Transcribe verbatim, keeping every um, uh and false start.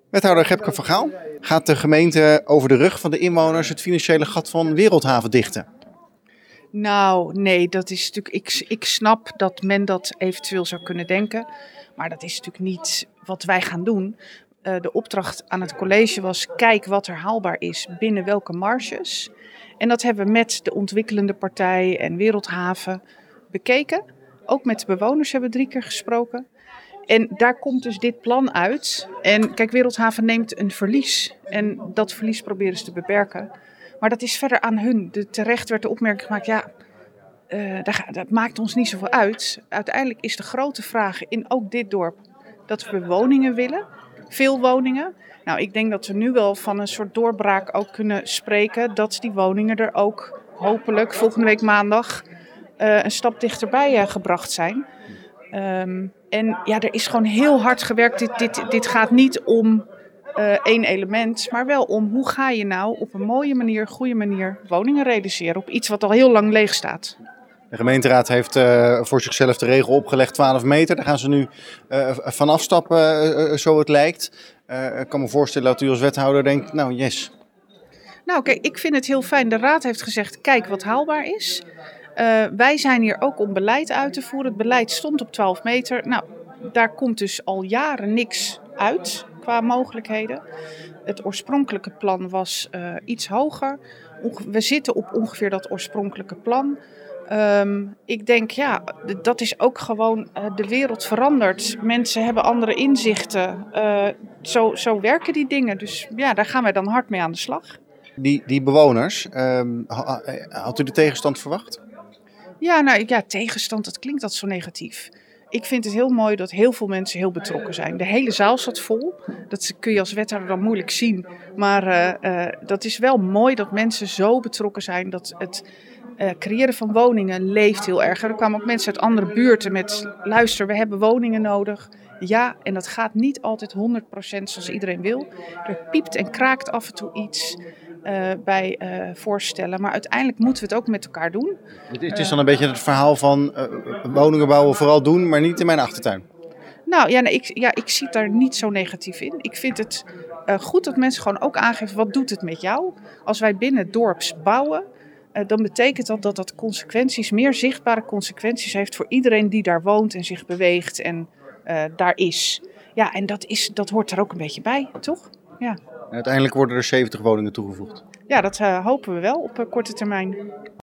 Wethouder Gepke van Gaal, gaat de gemeente over de rug van de inwoners het financiële gat van Wereldhaven dichten? Nou, nee, dat is natuurlijk. Ik, ik snap dat men dat eventueel zou kunnen denken. Maar dat is natuurlijk niet wat wij gaan doen. Uh, de opdracht aan het college was: kijk wat er haalbaar is binnen welke marges. En dat hebben we met de ontwikkelende partij en Wereldhaven bekeken. Ook met de bewoners hebben we drie keer gesproken. En daar komt dus dit plan uit. En kijk, Wereldhaven neemt een verlies. En dat verlies proberen ze te beperken. Maar dat is verder aan hun. De, terecht werd de opmerking gemaakt, ja, uh, dat, dat maakt ons niet zoveel uit. Uiteindelijk is de grote vraag in ook dit dorp dat we woningen willen. Veel woningen. Nou, ik denk dat we nu wel van een soort doorbraak ook kunnen spreken. Dat die woningen er ook hopelijk volgende week maandag uh, een stap dichterbij uh, gebracht zijn. Um, en ja, er is gewoon heel hard gewerkt. Dit, dit, dit gaat niet om uh, één element, maar wel om hoe ga je nou op een mooie manier, goede manier woningen realiseren op iets wat al heel lang leeg staat. De gemeenteraad heeft uh, voor zichzelf de regel opgelegd twaalf meter. Daar gaan ze nu uh, van afstappen, uh, zo het lijkt. Uh, ik kan me voorstellen dat u als wethouder denkt, nou yes. Nou kijk, ik vind het heel fijn. De raad heeft gezegd, kijk wat haalbaar is. Uh, wij zijn hier ook om beleid uit te voeren. Het beleid stond op twaalf meter. Nou, daar komt dus al jaren niks uit qua mogelijkheden. Het oorspronkelijke plan was uh, iets hoger. We zitten op ongeveer dat oorspronkelijke plan. Um, ik denk, ja, dat is ook gewoon, uh, de wereld verandert. Mensen hebben andere inzichten. Uh, zo, zo werken die dingen. Dus ja, daar gaan wij dan hard mee aan de slag. Die, die bewoners, um, had u de tegenstand verwacht? Ja, nou ja, tegenstand, dat klinkt dat zo negatief. Ik vind het heel mooi dat heel veel mensen heel betrokken zijn. De hele zaal zat vol. Dat kun je als wethouder dan moeilijk zien. Maar uh, uh, dat is wel mooi dat mensen zo betrokken zijn. Dat het uh, creëren van woningen leeft heel erg. Er kwamen ook mensen uit andere buurten met, luister, we hebben woningen nodig. Ja, en dat gaat niet altijd honderd procent zoals iedereen wil. Er piept en kraakt af en toe iets uh, bij uh, voorstellen. Maar uiteindelijk moeten we het ook met elkaar doen. Het is dan een beetje het verhaal van uh, woningen bouwen vooral doen, maar niet in mijn achtertuin. Nou ja, nee, ik, ja, ik zie daar niet zo negatief in. Ik vind het uh, goed dat mensen gewoon ook aangeven, wat doet het met jou? Als wij binnen dorps bouwen, uh, dan betekent dat dat dat consequenties, meer zichtbare consequenties heeft voor iedereen die daar woont en zich beweegt en uh, daar is. Ja, en dat, is, dat hoort er ook een beetje bij, toch? Ja. En uiteindelijk worden er zeventig woningen toegevoegd. Ja, dat uh, hopen we wel op uh, korte termijn.